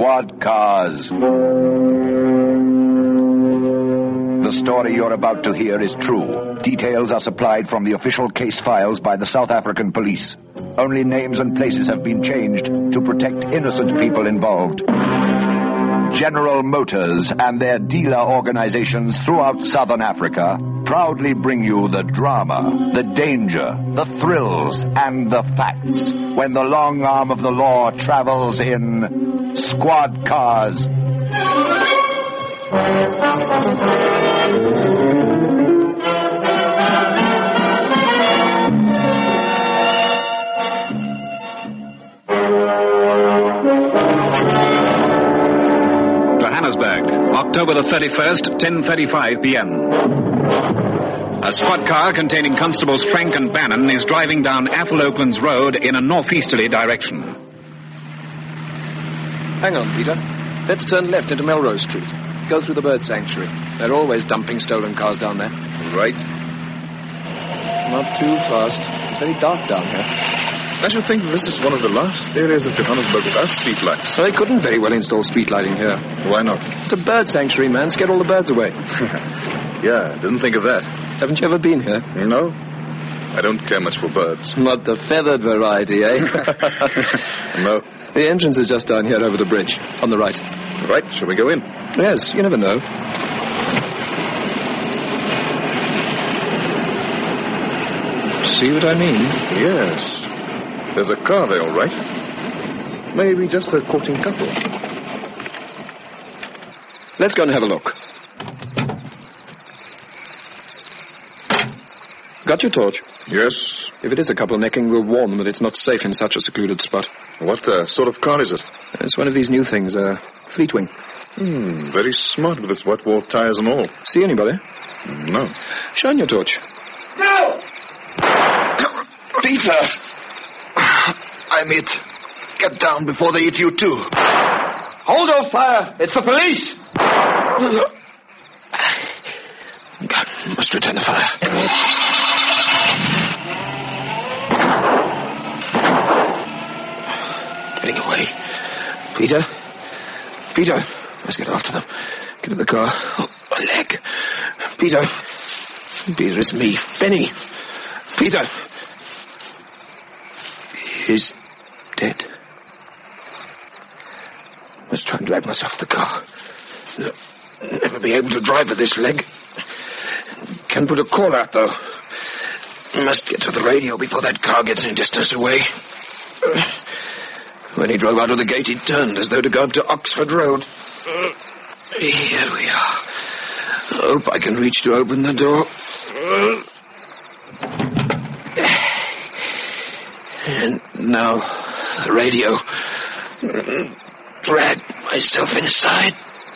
Squad Cars. The story you're about to hear is true. Details are supplied from the official case files by the South African police. Only names and places have been changed to protect innocent people involved. General Motors and their dealer organizations throughout Southern Africa proudly bring you the drama, the danger, the thrills, and the facts when the long arm of the law travels in Squad Cars. Johannesburg, October the 31st, 10:35 p.m. A squad car containing Constables Frank and Bannon is driving down Athol Oaklands Road in a northeasterly direction. Hang on, Peter. Let's turn left into Melrose Street. Go through the bird sanctuary. They're always dumping stolen cars down there. Right. Not too fast. It's very dark down here. I should think this is one of the last areas of Johannesburg without street lights. So they couldn't very well install street lighting here. Why not? It's a bird sanctuary, man. Scare all the birds away. Yeah, didn't think of that. Haven't you ever been here? No. I don't care much for birds. Not the feathered variety, eh? No. The entrance is just down here over the bridge, on the right. Right, shall we go in? Yes, you never know. See what I mean? Yes. There's a car there, all right. Maybe just a courting couple. Let's go and have a look. Got your torch? Yes. If it is a couple necking, we'll warn them that it's not safe in such a secluded spot. What sort of car is it? It's one of these new things, a Fleetwing. Very smart with its wet-wall tires and all. See anybody? No. Shine your torch. No! Peter! I'm it. Get down before they hit you too. Hold off fire! It's the police! God, must return the fire. Getting away. Peter? Peter! Let's get after them. Get in the car. Oh, my leg. Peter! Peter, it's me. Benny! Peter! He's dead. Must try and drag myself to the car. Never be able to drive with this leg. Can put a call out, though. Must get to the radio before that car gets any distance away. When he drove out of the gate, he turned as though to go up to Oxford Road. Here we are. Hope I can reach to open the door. And now, the radio. Drag myself inside.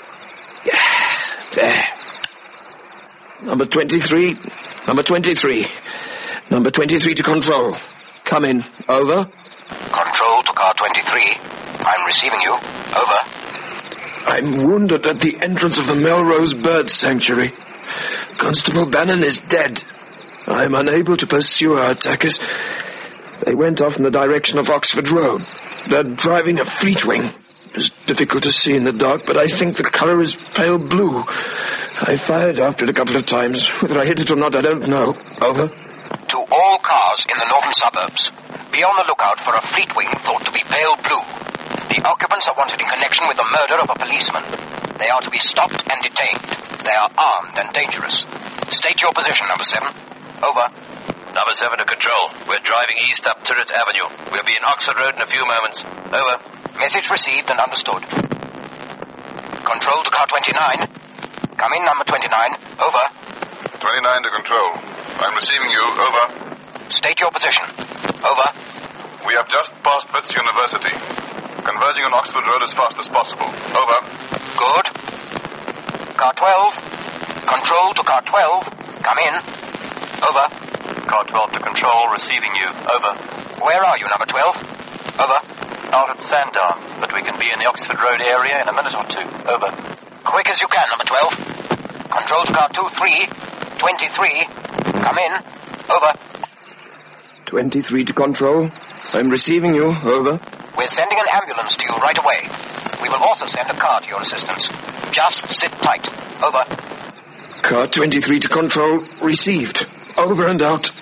There. Number 23. Number 23. Number 23 to control. Come in. Over. Control to car 23. I'm receiving you. Over. I'm wounded at the entrance of the Melrose Bird Sanctuary. Constable Bannon is dead. I'm unable to pursue our attackers. They went off in the direction of Oxford Road. They're driving a Fleetwing. It's difficult to see in the dark, but I think the colour is pale blue. I fired after it a couple of times. Whether I hit it or not, I don't know. Over. To all cars in the northern suburbs, be on the lookout for a Fleetwing thought to be pale blue. The occupants are wanted in connection with the murder of a policeman. They are to be stopped and detained. They are armed and dangerous. State your position, number 7. Over. Number 7 to control. We're driving east up Turret Avenue. We'll be in Oxford Road in a few moments. Over. Message received and understood. Control to car 29. Come in, number 29. Over. 29 to control. I'm receiving you. Over. State your position. Over. We have just passed Wits University. Converging on Oxford Road as fast as possible. Over. Good. Car 12. Control to car 12. Come in. Over. Car 12 to control, receiving you. Over. Where are you, number 12? Over. Out at Sandown, but we can be in the Oxford Road area in a minute or two. Over. Quick as you can, number 12. Control to car 23. 23. Come in. Over. 23 to control. I'm receiving you. Over. We're sending an ambulance to you right away. We will also also send a car to your assistance. Just sit tight. Over. Car 23 to control. Received. Over and out.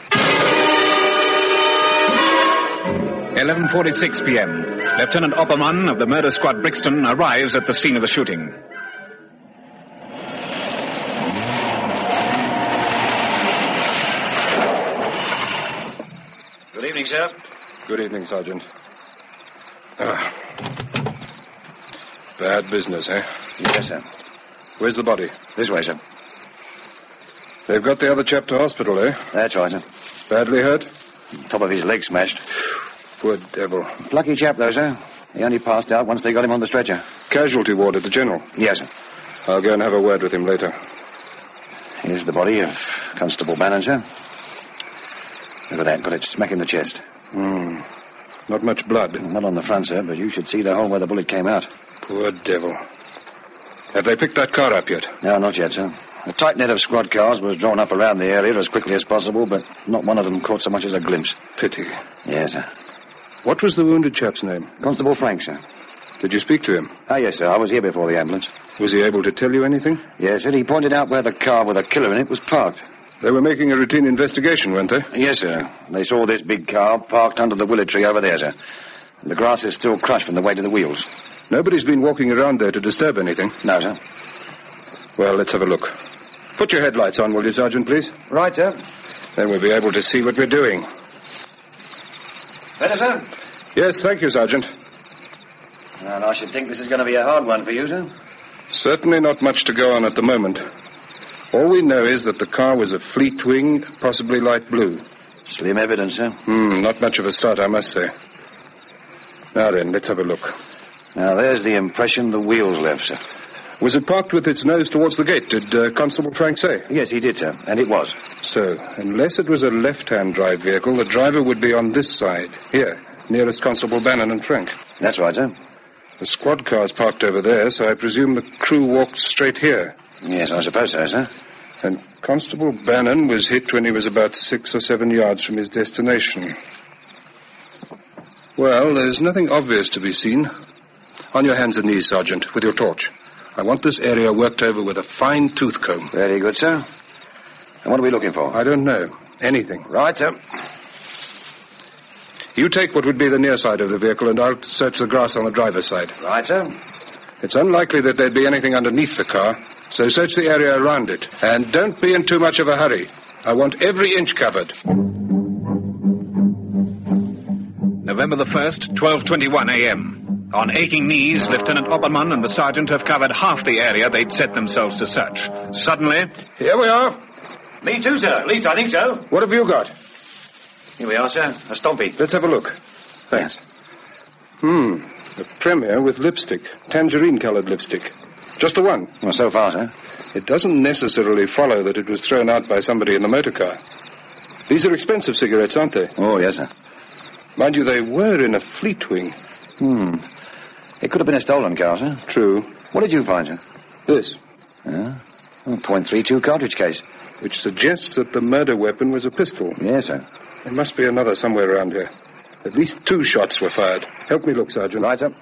11:46 p.m. Lieutenant Opperman of the murder squad Brixton arrives at the scene of the shooting. Good evening, sir. Good evening, Sergeant. Bad business, eh? Yes, sir. Where's the body? This way, sir. They've got the other chap to hospital, eh? That's right, sir. Badly hurt? Top of his leg smashed. Poor devil. Plucky chap, though, sir. He only passed out once they got him on the stretcher. Casualty ward at the General? Yes, sir. I'll go and have a word with him later. Here's the body of Constable Bannon, sir. Look at that. Got it smack in the chest. Not much blood. Not on the front, sir, but you should see the hole where the bullet came out. Poor devil. Have they picked that car up yet? No, not yet, sir. A tight net of squad cars was drawn up around the area as quickly as possible, but not one of them caught so much as a glimpse. Pity. Yes, sir. What was the wounded chap's name? Constable Frank, sir. Did you speak to him? Yes, sir. I was here before the ambulance. Was he able to tell you anything? Yes, sir. He pointed out where the car with the killer in it was parked. They were making a routine investigation, weren't they? Yes, sir. They saw this big car parked under the willow tree over there, sir. The grass is still crushed from the weight of the wheels. Nobody's been walking around there to disturb anything? No, sir. Well, let's have a look. Put your headlights on, will you, Sergeant, please? Right, sir. Then we'll be able to see what we're doing. Better, sir? Yes, thank you, Sergeant. And I should think this is going to be a hard one for you, sir. Certainly not much to go on at the moment. All we know is that the car was a Fleetwing, possibly light blue. Slim evidence, sir. Not much of a start, I must say. Now then, let's have a look. Now, there's the impression the wheels left, sir. Was it parked with its nose towards the gate, did Constable Frank say? Yes, he did, sir, and it was. So, unless it was a left-hand drive vehicle, the driver would be on this side, here, nearest Constable Bannon and Frank. That's right, sir. The squad car's parked over there, so I presume the crew walked straight here. Yes, I suppose so, sir. And Constable Bannon was hit when he was about 6 or 7 yards from his destination. Well, there's nothing obvious to be seen. On your hands and knees, Sergeant, with your torch. I want this area worked over with a fine tooth comb. Very good, sir. And what are we looking for? I don't know. Anything. Right, sir. You take what would be the near side of the vehicle, and I'll search the grass on the driver's side. Right, sir. It's unlikely that there'd be anything underneath the car, so search the area around it. And don't be in too much of a hurry. I want every inch covered. November the 1st, 12:21 a.m. On aching knees, Lieutenant Opperman and the sergeant have covered half the area they'd set themselves to search. Suddenly... Here we are. Me too, sir. At least I think so. What have you got? Here we are, sir. A stompy. Let's have a look. Thanks. A Premier with lipstick. Tangerine-colored lipstick. Just the one? Well, so far, sir. It doesn't necessarily follow that it was thrown out by somebody in the motor car. These are expensive cigarettes, aren't they? Oh, yes, sir. Mind you, they were in a Fleetwing. It could have been a stolen car, sir. True. What did you find, sir? This. Yeah. A .32 cartridge case. Which suggests that the murder weapon was a pistol. Yes, sir. There must be another somewhere around here. At least 2 shots were fired. Help me look, Sergeant. Right, sir.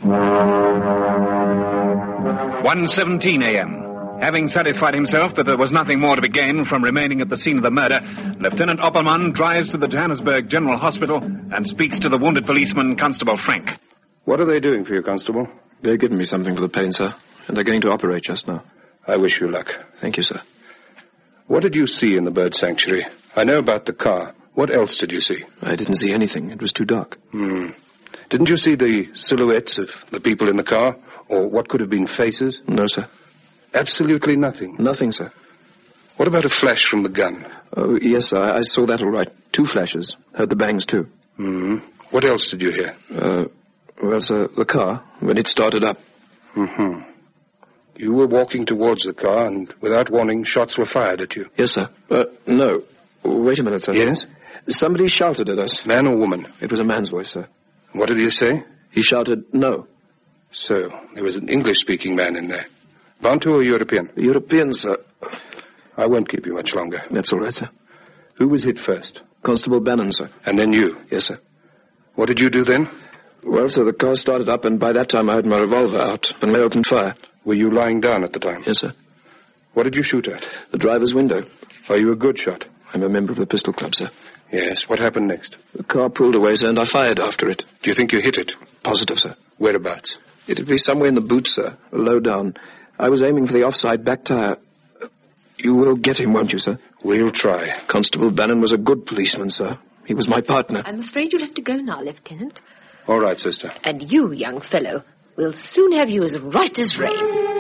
1:17 a.m. Having satisfied himself that there was nothing more to be gained from remaining at the scene of the murder, Lieutenant Opperman drives to the Johannesburg General Hospital and speaks to the wounded policeman, Constable Frank. What are they doing for you, Constable? They've given me something for the pain, sir, and they're going to operate just now. I wish you luck. Thank you, sir. What did you see in the bird sanctuary? I know about the car. What else did you see? I didn't see anything. It was too dark. Didn't you see the silhouettes of the people in the car? Or what could have been faces? No, sir. Absolutely nothing? Nothing, sir. What about a flash from the gun? Oh, yes, sir. I saw that all right. 2 flashes. Heard the bangs, too. What else did you hear? Well, sir, the car, when it started up. You were walking towards the car, and without warning, shots were fired at you. Yes, sir. No. Wait a minute, sir. Yes? Somebody shouted at us. Man or woman? It was a man's voice, sir. What did he say? He shouted, no. So, there was an English-speaking man in there. Bantu or European? European, sir. I won't keep you much longer. That's all right, sir. Who was hit first? Constable Bannon, sir. And then you? Yes, sir. What did you do then? Well, sir, the car started up, and by that time I had my revolver out, and I opened fire. Were you lying down at the time? Yes, sir. What did you shoot at? The driver's window. Are you a good shot? I'm a member of the pistol club, sir. Yes. What happened next? The car pulled away, sir, and I fired after it. Do you think you hit it? Positive, sir. Whereabouts? It'd be somewhere in the boot, sir. Low down. I was aiming for the offside back tire. You will get him, won't you, sir? We'll try. Constable Bannon was a good policeman, sir. He was my partner. I'm afraid you'll have to go now, Lieutenant. All right, sister. And you, young fellow, we'll soon have you as right as rain.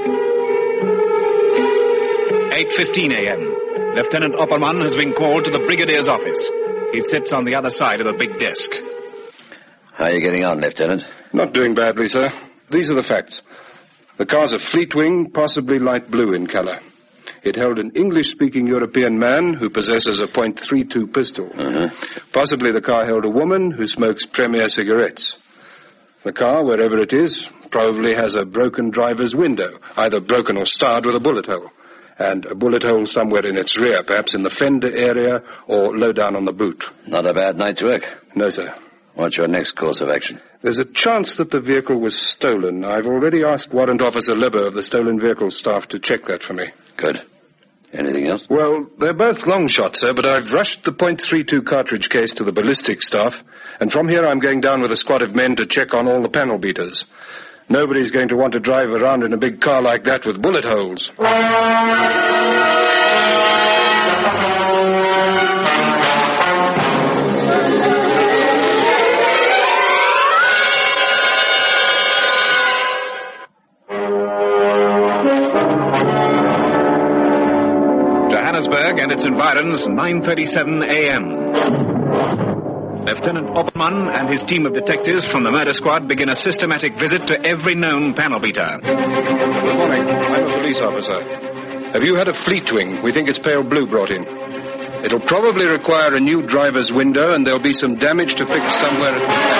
8:15 a.m. Lieutenant Opperman has been called to the Brigadier's office. He sits on the other side of the big desk. How are you getting on, Lieutenant? Not doing badly, sir. These are the facts. The car's a Fleetwing, possibly light blue in color. It held an English-speaking European man who possesses a .32 pistol. Possibly the car held a woman who smokes Premier cigarettes. The car, wherever it is, probably has a broken driver's window, either broken or starred with a bullet hole. And a bullet hole somewhere in its rear, perhaps in the fender area or low down on the boot. Not a bad night's work. No, sir. What's your next course of action? There's a chance that the vehicle was stolen. I've already asked Warrant Officer Libber of the stolen vehicle staff to check that for me. Good. Anything else? Well, they're both long shots, sir, but I've rushed the .32 cartridge case to the ballistics staff, and from here I'm going down with a squad of men to check on all the panel beaters. Nobody's going to want to drive around in a big car like that with bullet holes. Johannesburg and its environs, 9:37 a.m. Lieutenant Opperman and his team of detectives from the murder squad begin a systematic visit to every known panel beater. Good morning. I'm a police officer. Have you had a Fleetwing? We think it's pale blue brought in. It'll probably require a new driver's window, and there'll be some damage to fix somewhere.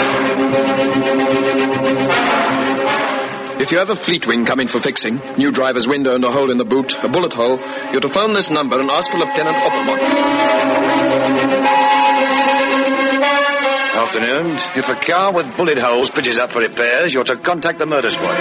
If you have a Fleetwing coming for fixing, new driver's window and a hole in the boot, a bullet hole, you're to phone this number and ask for Lieutenant Opperman. Afternoon. If a car with bullet holes pitches up for repairs, you're to contact the murder squad.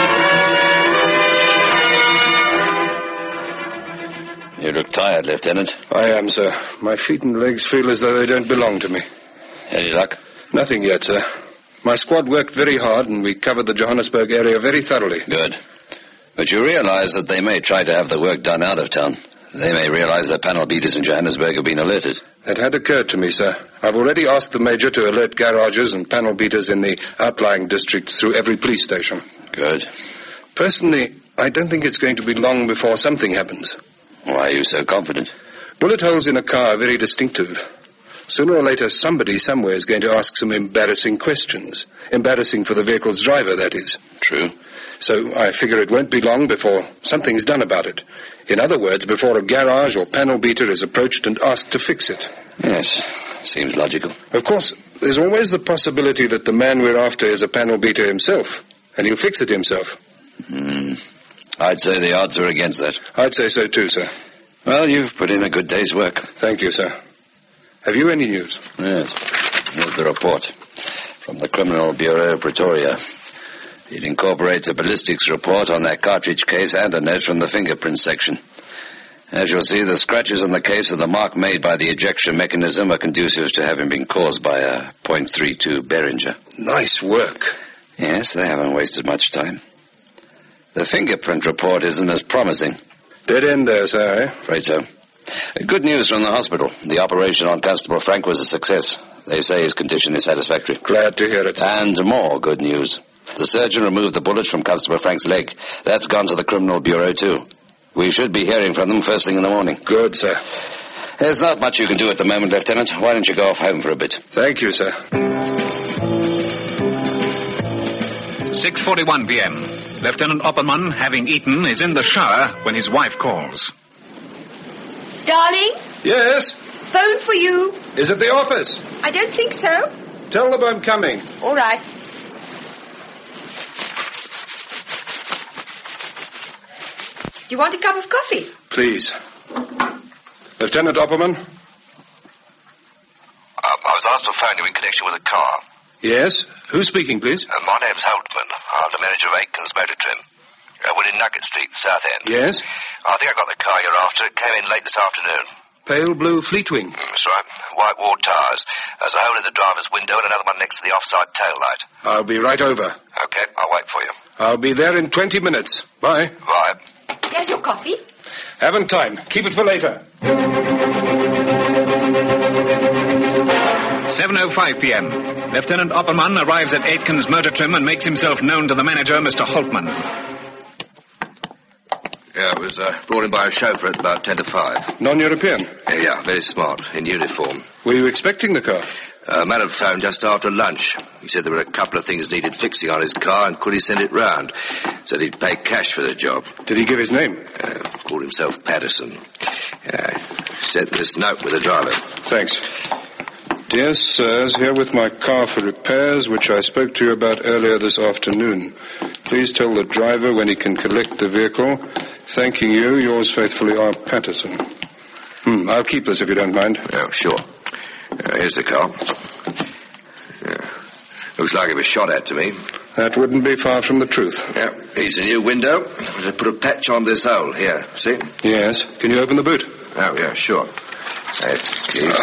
You look tired, Lieutenant. I am, sir. My feet and legs feel as though they don't belong to me. Any luck? Nothing yet, sir. My squad worked very hard, and we covered the Johannesburg area very thoroughly. Good. But you realize that they may try to have the work done out of town. They may realize that panel beaters in Johannesburg have been alerted. That had occurred to me, sir. I've already asked the Major to alert garages and panel beaters in the outlying districts through every police station. Good. Personally, I don't think it's going to be long before something happens. Why are you so confident? Bullet holes in a car are very distinctive. Sooner or later, somebody somewhere is going to ask some embarrassing questions. Embarrassing for the vehicle's driver, that is. True. So I figure it won't be long before something's done about it. In other words, before a garage or panel beater is approached and asked to fix it. Yes, seems logical. Of course, there's always the possibility that the man we're after is a panel beater himself, and he'll fix it himself. I'd say the odds are against that. I'd say so too, sir. Well, you've put in a good day's work. Thank you, sir. Have you any news? Yes. Here's the report from the Criminal Bureau of Pretoria. It incorporates a ballistics report on that cartridge case and a note from the fingerprint section. As you'll see, the scratches on the case of the mark made by the ejection mechanism are conducive to having been caused by a .32 Behringer. Nice work. Yes, they haven't wasted much time. The fingerprint report isn't as promising. Dead end there, sir, eh? Afraid so. Good news from the hospital. The operation on Constable Frank was a success. They say his condition is satisfactory. Glad to hear it, sir. And more good news. The surgeon removed the bullet from Constable Frank's leg. That's gone to the Criminal Bureau, too. We should be hearing from them first thing in the morning. Good, sir. There's not much you can do at the moment, Lieutenant. Why don't you go off home for a bit? Thank you, sir. 6:41 p.m. Lieutenant Opperman, having eaten, is in the shower when his wife calls. Darling? Yes? Phone for you. Is it the office? I don't think so. Tell them I'm coming. All right. Do you want a cup of coffee? Please. Lieutenant Opperman? I was asked to phone you in connection with a car. Yes? Who's speaking, please? My name's Holtman. I'm the manager of Aitken's Motor Trim. We're in Nugget Street, the south end. Yes? I think I got the car you're after. It came in late this afternoon. Pale blue Fleetwing. That's right. White wall tires. There's a hole in the driver's window and another one next to the offside tail light. I'll be right over. Okay, I'll wait for you. I'll be there in 20 minutes. Bye. Bye. Here's your coffee. Haven't time. Keep it for later. 7:05 p.m. Lieutenant Opperman arrives at Aitken's Motor Trim and makes himself known to the manager, Mr. Holtman. Yeah, it was brought in by a chauffeur at about 10 to 5. Non-European? Yeah, very smart, in uniform. Were you expecting the car? Man had phoned just after lunch. He said there were a couple of things needed fixing on his car and could he send it round. Said he'd pay cash for the job. Did he give his name? Called himself Patterson. Sent this note with the driver. Thanks. Dear sirs, here with my car for repairs, which I spoke to you about earlier this afternoon. Please tell the driver when he can collect the vehicle. Thanking you, yours faithfully, R. Patterson. I'll keep this if you don't mind. Oh, sure. Here's the car. Looks like it was shot at to me. That wouldn't be far from the truth. Yeah, here's a new window. I put a patch on this hole here, see? Yes. Can you open the boot? Oh, yeah, sure. Keys.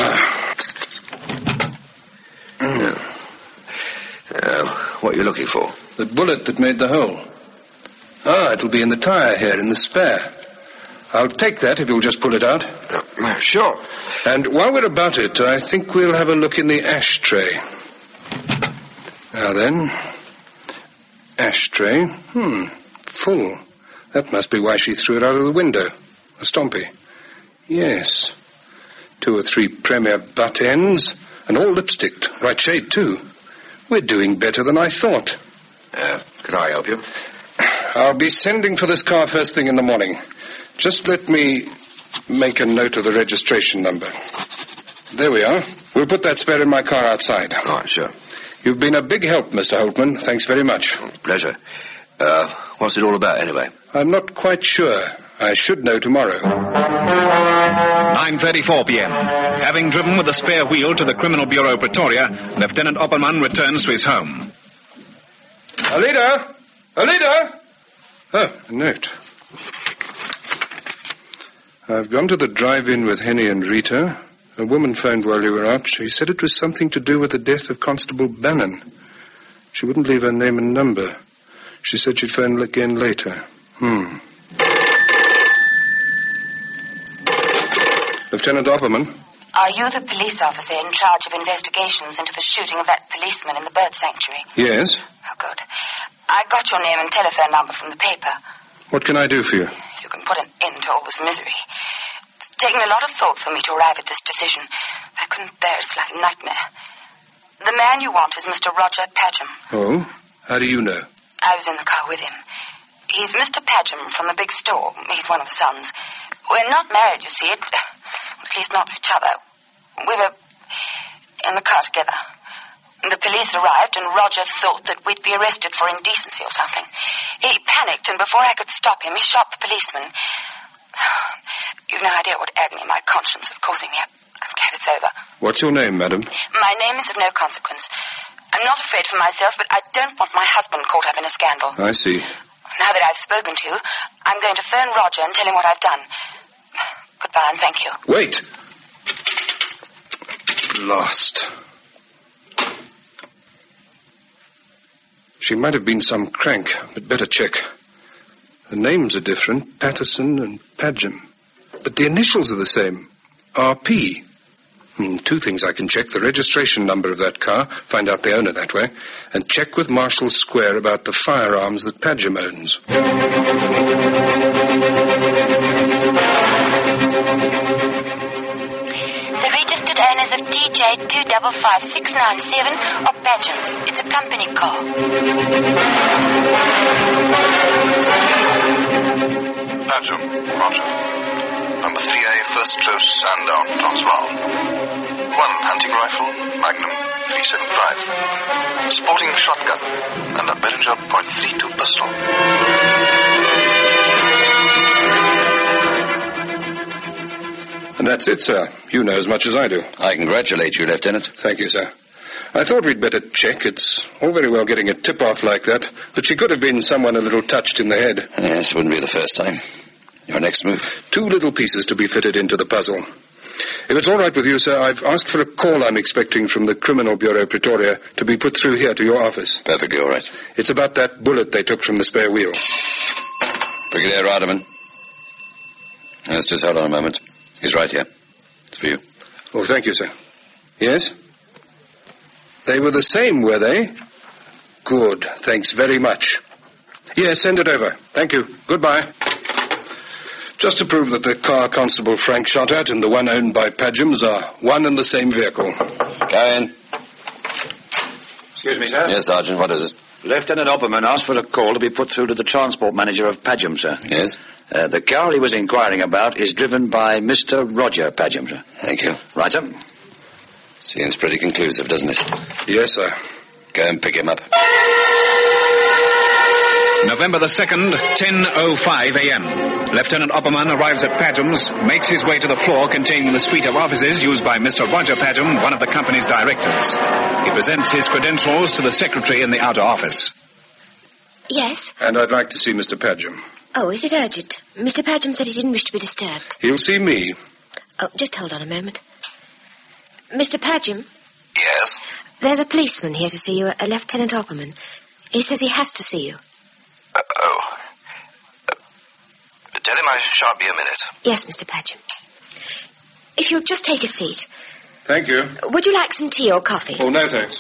What are you looking for? The bullet that made the hole. It'll be in the tire here, in the spare. I'll take that if you'll just pull it out. Sure. And while we're about it, I think we'll have a look in the ashtray. Now then. Ashtray. Full. That must be why she threw it out of the window. A stompy. Yes. 2 or 3 Premier butt ends, and all lipsticked. Right shade, too. We're doing better than I thought. Can I help you? I'll be sending for this car first thing in the morning. Just let me make a note of the registration number. There we are. We'll put that spare in my car outside. All right, sure. You've been a big help, Mr. Holtman. Thanks very much. Pleasure. What's it all about, anyway? I'm not quite sure. I should know tomorrow. 9:34 p.m. Having driven with the spare wheel to the Criminal Bureau, Pretoria, Lieutenant Opperman returns to his home. Alida! Alida! Oh, a note. I've gone to the drive-in with Henny and Rita. A woman phoned while you were out. She said it was something to do with the death of Constable Bannon. She wouldn't leave her name and number. She said she'd phone again later. Lieutenant Opperman? Are you the police officer in charge of investigations into the shooting of that policeman in the bird sanctuary? Yes. Oh, good. I got your name and telephone number from the paper. What can I do for you? You can put an end to all this misery. It's taken a lot of thought for me to arrive at this decision. I couldn't bear it. It's like a nightmare. The man you want is Mr. Roger Padgham. Oh? How do you know? I was in the car with him. He's Mr. Padgham from the big store. He's one of the sons. We're not married, you see. At least not to each other. We were in the car together. The police arrived, and Roger thought that we'd be arrested for indecency or something. He panicked, and before I could stop him, he shot the policeman. You've no idea what agony my conscience is causing me. I'm glad it's over. What's your name, madam? My name is of no consequence. I'm not afraid for myself, but I don't want my husband caught up in a scandal. I see. Now that I've spoken to you, I'm going to phone Roger and tell him what I've done. Goodbye, and thank you. Wait! Lost. She might have been some crank, but better check. The names are different, Patterson and Padgham. But the initials are the same, RP. 2 things I can check. The registration number of that car, find out the owner that way, and check with Marshall Square about the firearms that Padgham owns. The registered owners of TJ255697 are Padghams. It's a company car. Padgham, Roger. Number 3A, first close, Sandown, Transvaal. 1 hunting rifle, Magnum 375. Sporting shotgun and a Behringer .32 pistol. And that's it, sir. You know as much as I do. I congratulate you, Lieutenant. Thank you, sir. I thought we'd better check. It's all very well getting a tip-off like that, but she could have been someone a little touched in the head. Yes, it wouldn't be the first time. Your next move? 2 little pieces to be fitted into the puzzle. If it's all right with you, sir, I've asked for a call I'm expecting from the Criminal Bureau, Pretoria, to be put through here to your office. Perfectly all right. It's about that bullet they took from the spare wheel. Brigadier Rademan. Let's just hold on a moment. He's right here. It's for you. Oh, thank you, sir. Yes? They were the same, were they? Good. Thanks very much. Yes, send it over. Thank you. Goodbye. Just to prove that the car Constable Frank shot at and the one owned by Padghams are one and the same vehicle. Go in. Excuse me, sir? Yes, Sergeant, what is it? Lieutenant Opperman asked for a call to be put through to the transport manager of Padgham, sir. Yes? The car he was inquiring about is driven by Mr. Roger Padgham, sir. Thank you. Right, sir. Seems pretty conclusive, doesn't it? Yes, sir. Go and pick him up. November the 2nd, 10:05 a.m. Lieutenant Opperman arrives at Padgham's, makes his way to the floor containing the suite of offices used by Mr. Roger Padgham, one of the company's directors. He presents his credentials to the secretary in the outer office. Yes? And I'd like to see Mr. Padgham. Oh, is it urgent? Mr. Padgham said he didn't wish to be disturbed. He'll see me. Oh, just hold on a moment. Mr. Padgham? Yes? There's a policeman here to see you, a Lieutenant Opperman. He says he has to see you. Tell him I shan't be a minute. Yes, Mr. Padgham. If you'll just take a seat. Thank you. Would you like some tea or coffee? Oh, no, thanks.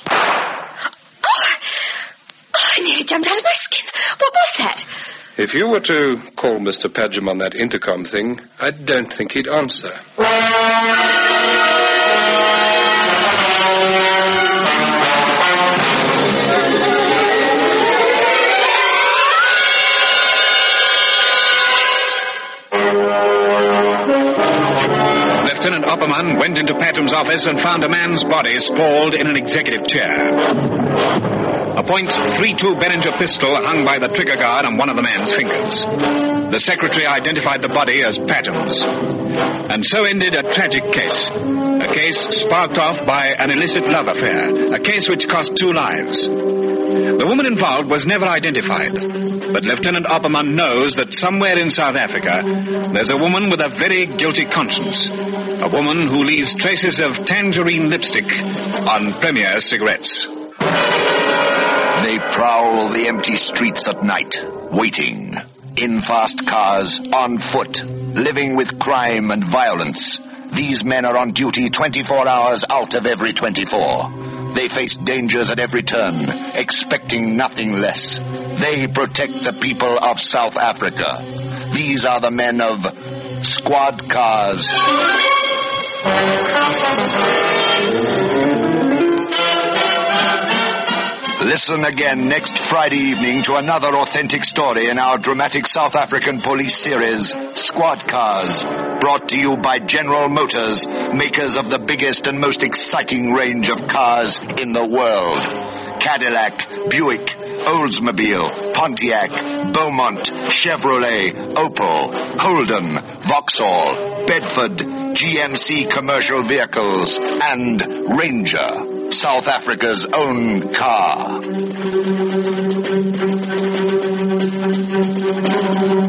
I nearly jumped out of my skin. What was that? If you were to call Mr. Padgham on that intercom thing, I don't think he'd answer. Lieutenant Opperman went into Padgham's office and found a man's body sprawled in an executive chair. A .32 Behringer pistol hung by the trigger guard on one of the man's fingers. The secretary identified the body as Padgham's. And so ended a tragic case. A case sparked off by an illicit love affair. A case which cost 2 lives. The woman involved was never identified. But Lieutenant Opperman knows that somewhere in South Africa, there's a woman with a very guilty conscience. A woman who leaves traces of tangerine lipstick on Premier cigarettes. They prowl the empty streets at night, waiting. In fast cars, on foot, living with crime and violence. These men are on duty 24 hours out of every 24. They face dangers at every turn, expecting nothing less. They protect the people of South Africa. These are the men of Squad Cars. Listen again next Friday evening to another authentic story in our dramatic South African police series, Squad Cars, brought to you by General Motors, makers of the biggest and most exciting range of cars in the world. Cadillac, Buick, Oldsmobile, Pontiac, Beaumont, Chevrolet, Opel, Holden, Vauxhall, Bedford, GMC commercial vehicles, and Ranger, South Africa's own car.